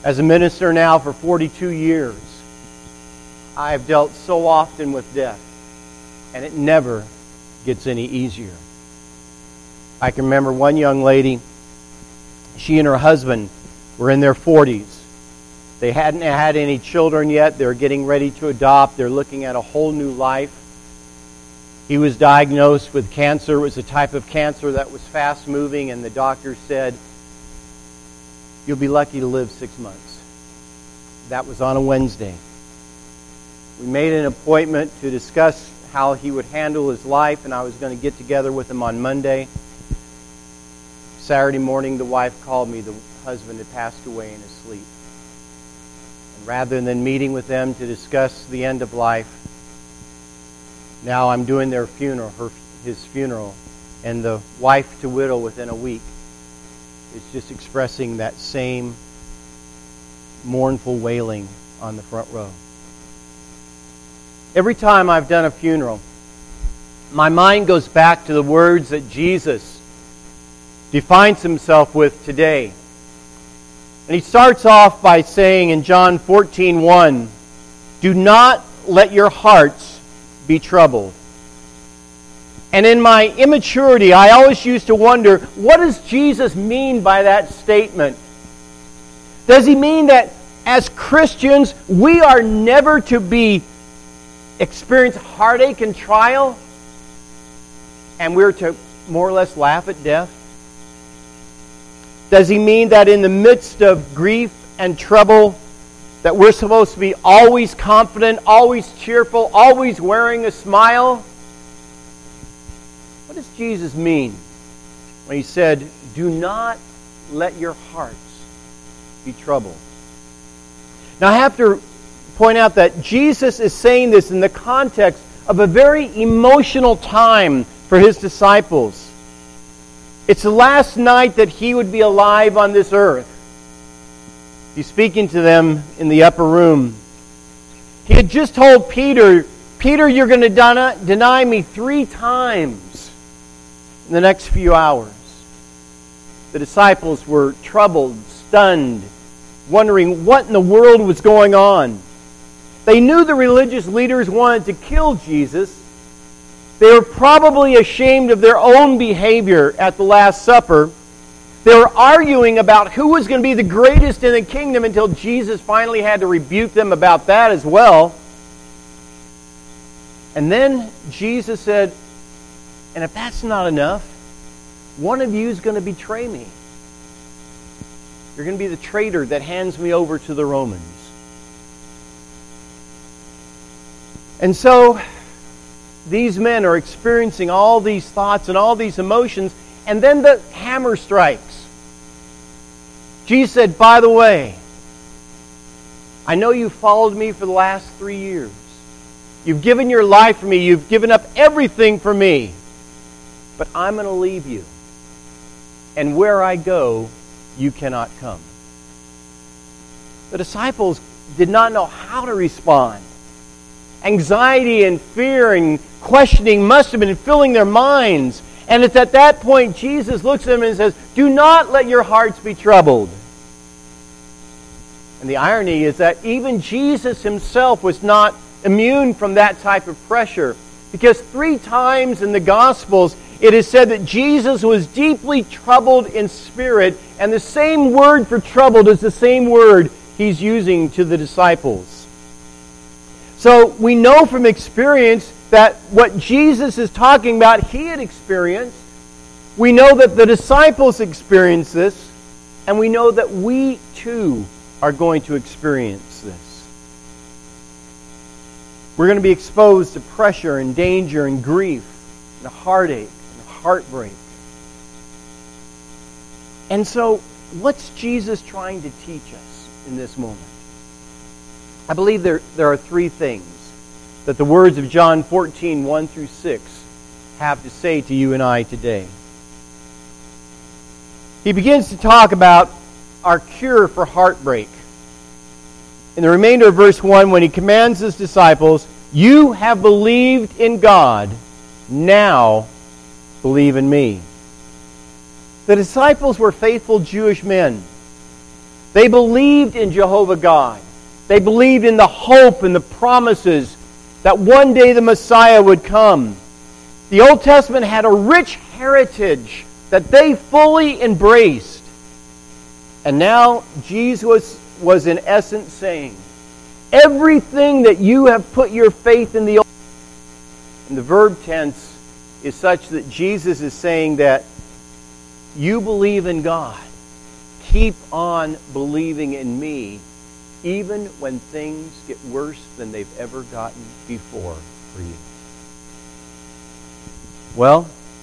As a minister now for 42 years, I have dealt so often with death, and it never gets any easier. I can remember one young lady, she and her husband were in their 40s. They hadn't had any children yet. They were getting ready to adopt. They're looking at a whole new life. He was diagnosed with cancer. It was a type of cancer that was fast-moving, and the doctor said, "You'll be lucky to live 6 months." That was on a Wednesday. We made an appointment to discuss how he would handle his life, and I was going to get together with him on Monday. Saturday morning, the wife called me. The husband had passed away in his sleep. And rather than meeting with them to discuss the end of life, now I'm doing their funeral, his funeral, and the wife to widow within a week is just expressing that same mournful wailing on the front row. Every time I've done a funeral, my mind goes back to the words that Jesus defines himself with today. And he starts off by saying in John 14:1, "Do not let your hearts be troubled." And in my immaturity, I always used to wonder, what does Jesus mean by that statement? Does he mean that as Christians, we are never to experience heartache and trial, and we're to more or less laugh at death? Does he mean that in the midst of grief and trouble, that we're supposed to be always confident, always cheerful, always wearing a smile? What does Jesus mean when he said, "Do not let your hearts be troubled"? Now I have to point out that Jesus is saying this in the context of a very emotional time for his disciples. It's the last night that he would be alive on this earth. He's speaking to them in the upper room. He had just told Peter, "Peter, you're going to deny me 3 times in the next few hours." The disciples were troubled, stunned, wondering what in the world was going on. They knew the religious leaders wanted to kill Jesus. They were probably ashamed of their own behavior at the Last Supper. They were arguing about who was going to be the greatest in the kingdom until Jesus finally had to rebuke them about that as well. And then Jesus said, "And if that's not enough, one of you is going to betray me. You're going to be the traitor that hands me over to the Romans." And so these men are experiencing all these thoughts and all these emotions, and then the hammer strikes. Jesus said, "By the way, I know you followed me for the last 3 years. You've given your life for me. You've given up everything for me. But I'm going to leave you. And where I go, you cannot come." The disciples did not know how to respond. Anxiety and fear and questioning must have been filling their minds. And it's at that point Jesus looks at them and says, "Do not let your hearts be troubled." And the irony is that even Jesus himself was not immune from that type of pressure. Because 3 times in the Gospels it is said that Jesus was deeply troubled in spirit. And the same word for troubled is the same word he's using to the disciples. So we know from experience that what Jesus is talking about, he had experienced. We know that the disciples experienced this, and we know that we too are going to experience this. We're going to be exposed to pressure and danger and grief and heartache and heartbreak. And so, what's Jesus trying to teach us in this moment? I believe there are 3 things that the words of John 14:1-6 have to say to you and I today. He begins to talk about our cure for heartbreak. In the remainder of verse 1, when he commands his disciples, "You have believed in God, now believe in me." The disciples were faithful Jewish men. They believed in Jehovah God. They believed in the hope and the promises that one day the Messiah would come. The Old Testament had a rich heritage that they fully embraced. And now Jesus was in essence saying, everything that you have put your faith in the Old Testament, and the verb tense is such that Jesus is saying that you believe in God. Keep on believing in me, even when things get worse than they've ever gotten before for you. Well,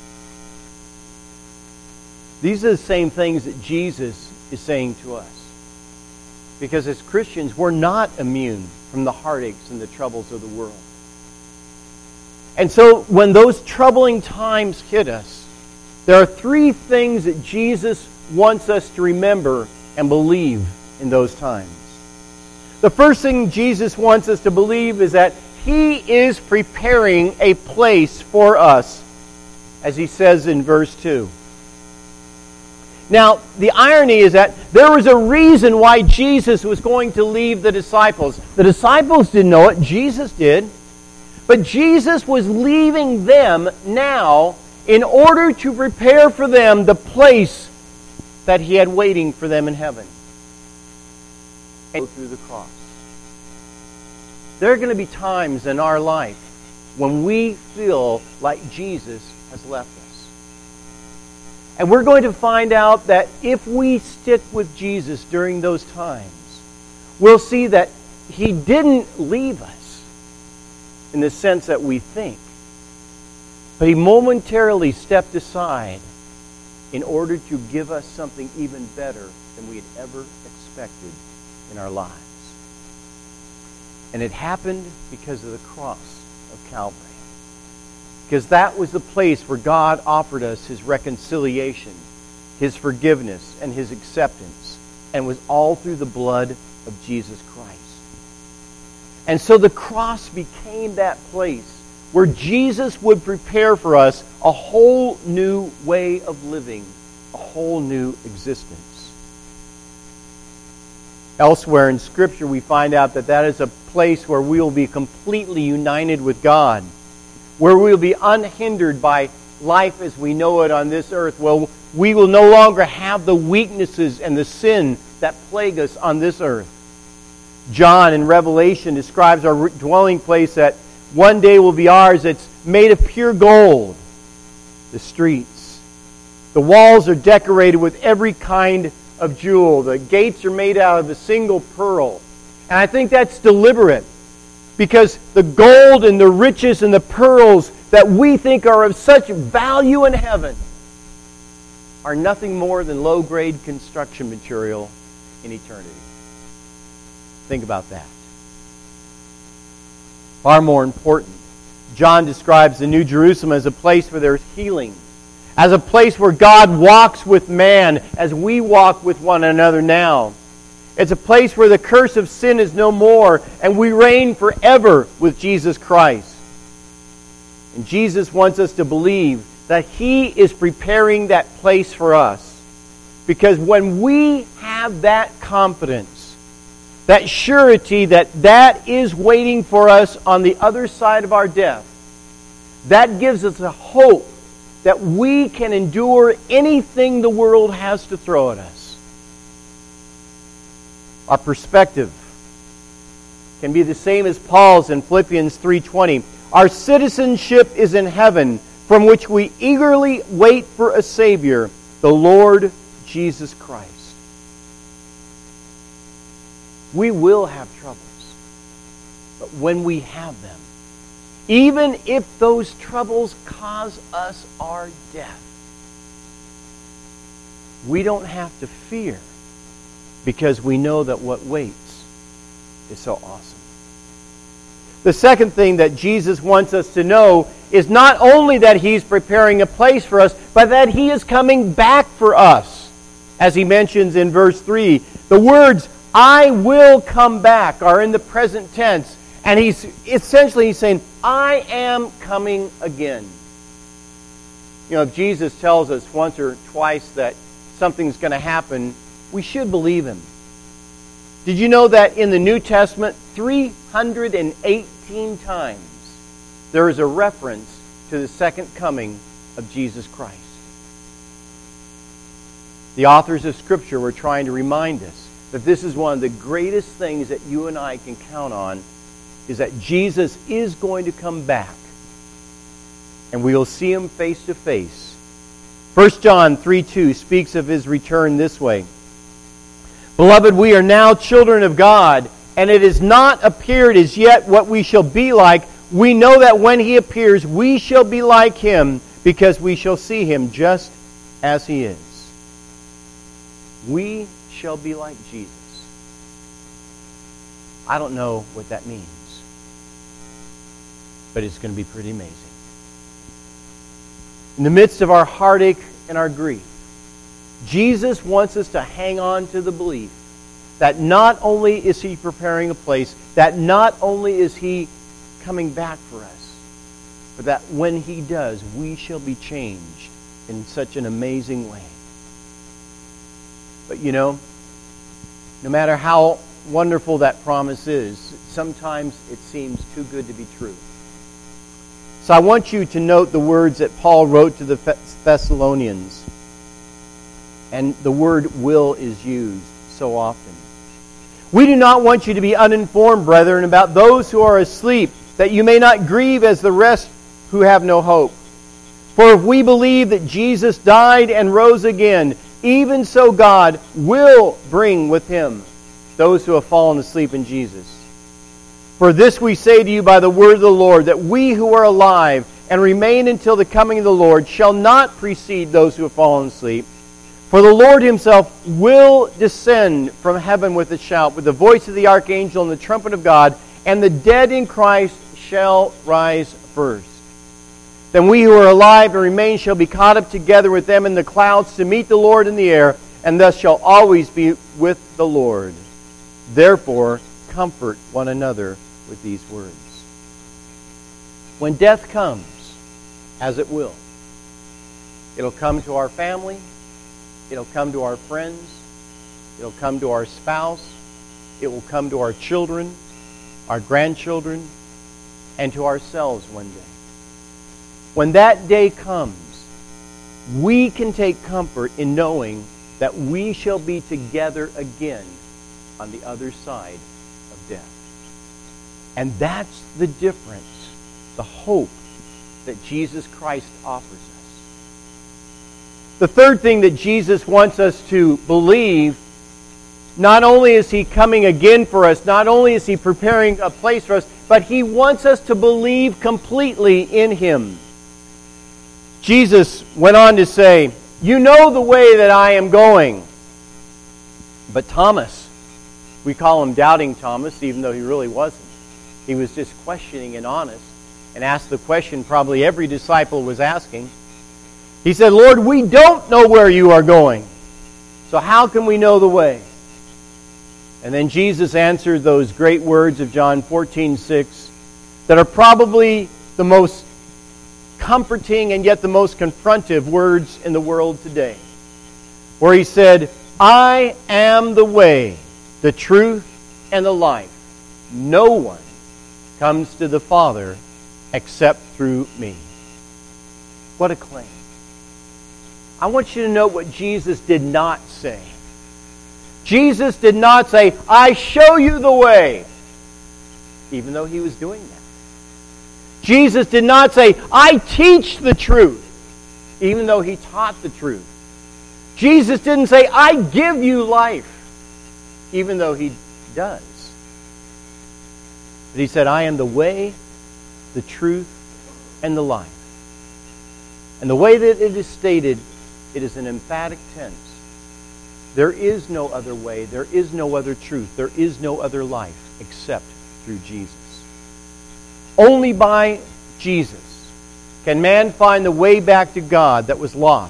these are the same things that Jesus is saying to us. Because as Christians, we're not immune from the heartaches and the troubles of the world. And so when those troubling times hit us, there are three things that Jesus wants us to remember and believe in those times. The first thing Jesus wants us to believe is that He is preparing a place for us, as He says in verse 2. Now, the irony is that there was a reason why Jesus was going to leave the disciples. The disciples didn't know it, Jesus did. But Jesus was leaving them now in order to prepare for them the place that He had waiting for them in heaven. And go through the cross. There are going to be times in our life when we feel like Jesus has left us. And we're going to find out that if we stick with Jesus during those times, we'll see that He didn't leave us in the sense that we think, but He momentarily stepped aside in order to give us something even better than we had ever expected in our lives. And it happened because of the cross of Calvary. Because that was the place where God offered us His reconciliation, His forgiveness, and His acceptance. And it was all through the blood of Jesus Christ. And so the cross became that place where Jesus would prepare for us a whole new way of living, a whole new existence. Elsewhere in Scripture we find out that that is a place where we will be completely united with God, where we will be unhindered by life as we know it on this earth, where we will no longer have the weaknesses and the sin that plague us on this earth. John in Revelation describes our dwelling place that one day will be ours. It's made of pure gold. The streets. The walls are decorated with every kind of jewel. The gates are made out of a single pearl. And I think that's deliberate, because the gold and the riches and the pearls that we think are of such value in heaven are nothing more than low-grade construction material in eternity. Think about that. Far more important, John describes the New Jerusalem as a place where there's healing, as a place where God walks with man as we walk with one another now. It's a place where the curse of sin is no more, and we reign forever with Jesus Christ. And Jesus wants us to believe that He is preparing that place for us. Because when we have that confidence, that surety that that is waiting for us on the other side of our death, that gives us a hope that we can endure anything the world has to throw at us. Our perspective can be the same as Paul's in Philippians 3:20. Our citizenship is in heaven, from which we eagerly wait for a Savior, the Lord Jesus Christ. We will have troubles, but when we have them, even if those troubles cause us our death, we don't have to fear, because we know that what waits is so awesome. The second thing that Jesus wants us to know is not only that He's preparing a place for us, but that He is coming back for us. As He mentions in verse 3, the words, "I will come back," are in the present tense. And He's saying, I am coming again. You know, if Jesus tells us once or twice that something's going to happen, we should believe Him. Did you know that in the New Testament, 318 times there is a reference to the second coming of Jesus Christ? The authors of Scripture were trying to remind us that this is one of the greatest things that you and I can count on, is that Jesus is going to come back, and we will see Him face to face. 1 John 3:2 speaks of His return this way. Beloved, we are now children of God, and it has not appeared as yet what we shall be like. We know that when He appears, we shall be like Him, because we shall see Him just as He is. We shall be like Jesus. I don't know what that means, but it's going to be pretty amazing. In the midst of our heartache and our grief, Jesus wants us to hang on to the belief that not only is He preparing a place, that not only is He coming back for us, but that when He does, we shall be changed in such an amazing way. But you know, no matter how wonderful that promise is, sometimes it seems too good to be true. So I want you to note the words that Paul wrote to the Thessalonians. And the word will is used so often. We do not want you to be uninformed, brethren, about those who are asleep, that you may not grieve as the rest who have no hope. For if we believe that Jesus died and rose again, even so God will bring with Him those who have fallen asleep in Jesus. For this we say to you by the word of the Lord, that we who are alive and remain until the coming of the Lord shall not precede those who have fallen asleep. For the Lord Himself will descend from heaven with a shout, with the voice of the archangel and the trumpet of God, and the dead in Christ shall rise first. Then we who are alive and remain shall be caught up together with them in the clouds to meet the Lord in the air, and thus shall always be with the Lord. Therefore, comfort one another with these words. When death comes, as it will, it'll come to our family, it'll come to our friends, it'll come to our spouse, it will come to our children, our grandchildren, and to ourselves one day. When that day comes, we can take comfort in knowing that we shall be together again on the other side of death. And that's the difference, the hope that Jesus Christ offers us. The third thing that Jesus wants us to believe, not only is He coming again for us, not only is He preparing a place for us, but He wants us to believe completely in Him. Jesus went on to say, "You know the way that I am going." But Thomas, we call him Doubting Thomas, even though he really wasn't. He was just questioning and honest, and asked the question probably every disciple was asking. He said, "Lord, we don't know where you are going, so how can we know the way?" And then Jesus answered those great words of John 14:6 that are probably the most comforting and yet the most confrontive words in the world today, where He said, "I am the way, the truth, and the life. No one comes to the Father except through me." What a claim. I want you to note what Jesus did not say. Jesus did not say, "I show you the way," even though He was doing that. Jesus did not say, "I teach the truth," even though He taught the truth. Jesus didn't say, "I give you life," even though He does. But He said, "I am the way, the truth, and the life." And the way that it is stated, it is an emphatic tense. There is no other way, there is no other truth, there is no other life except through Jesus. Only by Jesus can man find the way back to God that was lost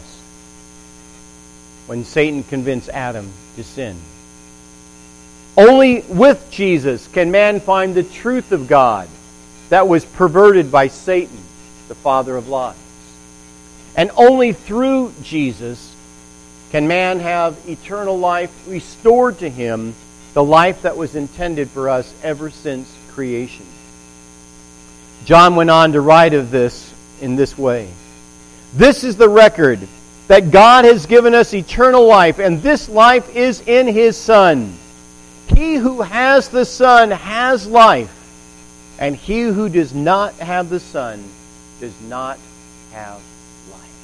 when Satan convinced Adam to sin. Only with Jesus can man find the truth of God that was perverted by Satan, the father of lies. And only through Jesus can man have eternal life restored to him the life that was intended for us ever since creation. John went on to write of this in this way. This is the record, that God has given us eternal life, and this life is in His Son. He who has the Son has life, and he who does not have the Son does not have life.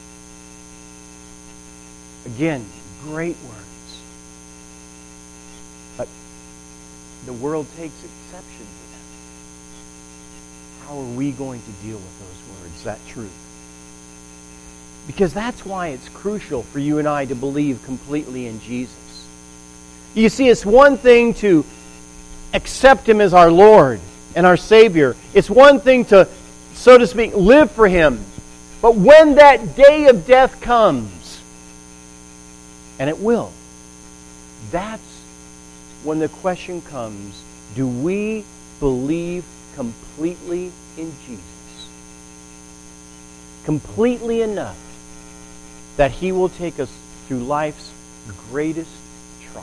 Again, great words. But the world takes exception to them. How are we going to deal with those words, that truth? Because that's why it's crucial for you and I to believe completely in Jesus. You see, it's one thing to accept Him as our Lord and our Savior. It's one thing to, so to speak, live for Him. But when that day of death comes, and it will, that's when the question comes, do we believe completely in Jesus? Completely enough that He will take us through life's greatest trial.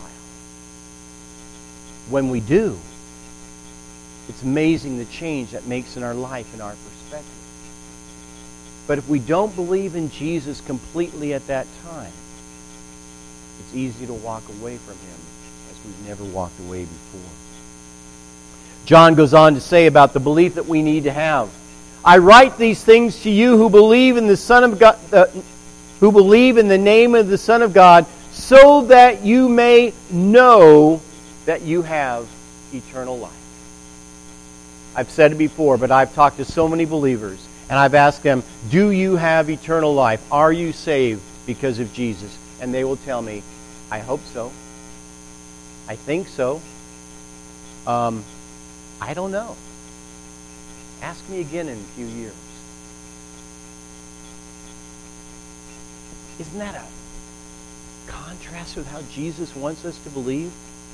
When we do, it's amazing the change that makes in our life and our perspective. But if we don't believe in Jesus completely at that time, it's easy to walk away from Him as we've never walked away before. John goes on to say about the belief that we need to have. I write these things to you who believe in the Son of God, who believe in the name of the Son of God, so that you may know that you have eternal life. I've said it before, but I've talked to so many believers, and I've asked them, do you have eternal life? Are you saved because of Jesus? And they will tell me, I hope so. I think so. I don't know. Ask me again in a few years. Isn't that a contrast with how Jesus wants us to believe?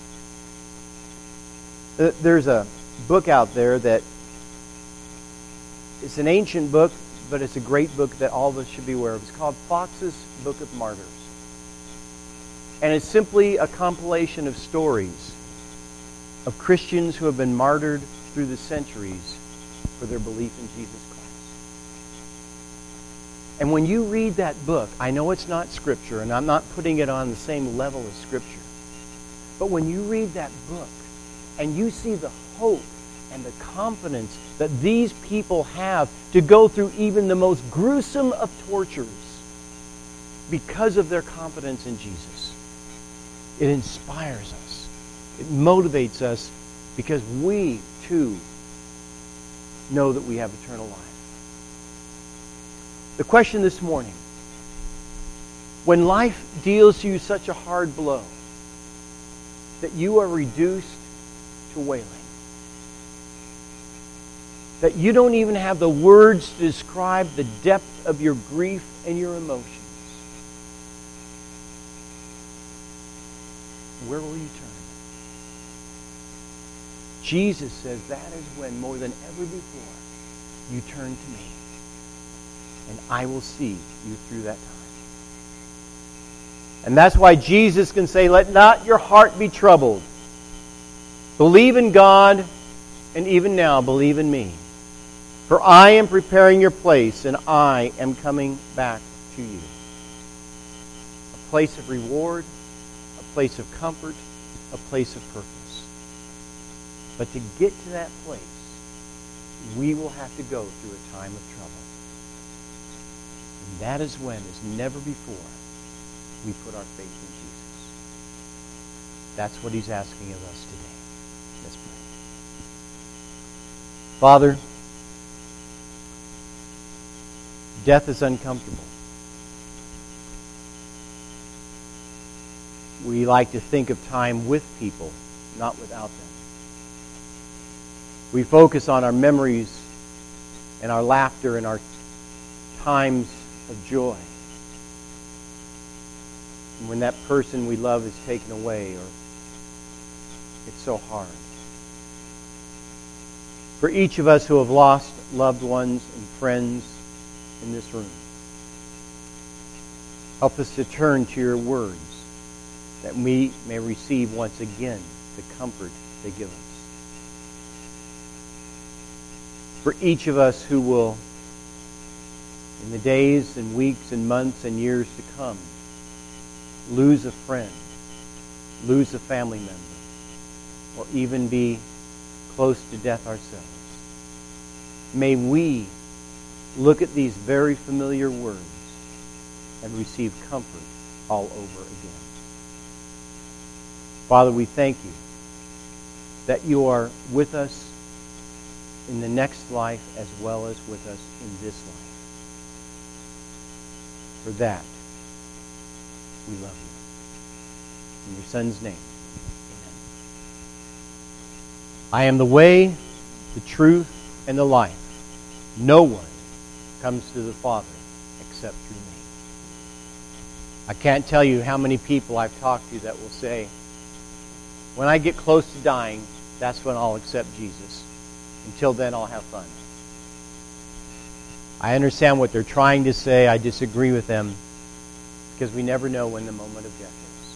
There's a book out there that it's an ancient book, but it's a great book that all of us should be aware of. It's called Fox's Book of Martyrs. And it's simply a compilation of stories of Christians who have been martyred through the centuries for their belief in Jesus Christ. And when you read that book, I know it's not Scripture, and I'm not putting it on the same level as Scripture, but when you read that book and you see the hope and the confidence that these people have to go through even the most gruesome of tortures because of their confidence in Jesus, it inspires us. It motivates us because we, too, know that we have eternal life. The question this morning, when life deals you such a hard blow that you are reduced to wailing, that you don't even have the words to describe the depth of your grief and your emotions, where will you turn? Jesus says that is when, more than ever before, you turn to me, and I will see you through that time. And that's why Jesus can say, let not your heart be troubled. Believe in God, and even now believe in me. For I am preparing your place, and I am coming back to you. A place of reward, a place of comfort, a place of purpose. But to get to that place, we will have to go through a time of trouble. And that is when, as never before, we put our faith in Jesus. That's what He's asking of us today. Let's pray. Father, death is uncomfortable. We like to think of time with people, not without them. We focus on our memories and our laughter and our times of joy. And when that person we love is taken away, or it's so hard. For each of us who have lost loved ones and friends in this room, help us to turn to your words that we may receive once again the comfort they give us. For each of us who will, in the days and weeks and months and years to come, lose a friend, lose a family member, or even be close to death ourselves, may we look at these very familiar words and receive comfort all over again. Father, we thank you that you are with us in the next life as well as with us in this life. For that, we love you. In your Son's name, amen. I am the way, the truth, and the life. No one comes to the Father except through me. I can't tell you how many people I've talked to that will say, when I get close to dying, that's when I'll accept Jesus. Until then, I'll have fun. I understand what they're trying to say. I disagree with them because we never know when the moment of death is.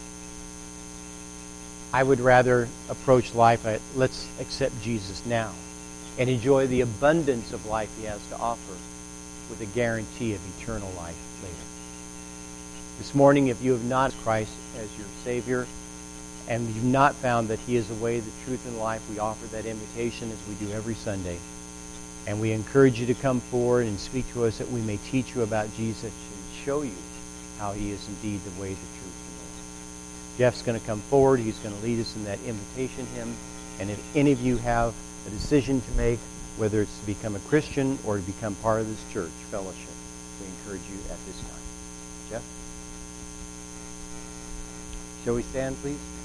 I would rather approach life, let's accept Jesus now and enjoy the abundance of life he has to offer with a guarantee of eternal life later. This morning, if you have not Christ as your Savior, and you've not found that he is the way, the truth, and life, we offer that invitation as we do every Sunday. And we encourage you to come forward and speak to us that we may teach you about Jesus and show you how he is indeed the way, the truth, and the life. Jeff's going to come forward. He's going to lead us in that invitation hymn. And if any of you have a decision to make, whether it's to become a Christian or to become part of this church fellowship, we encourage you at this time. Jeff? Shall we stand, please?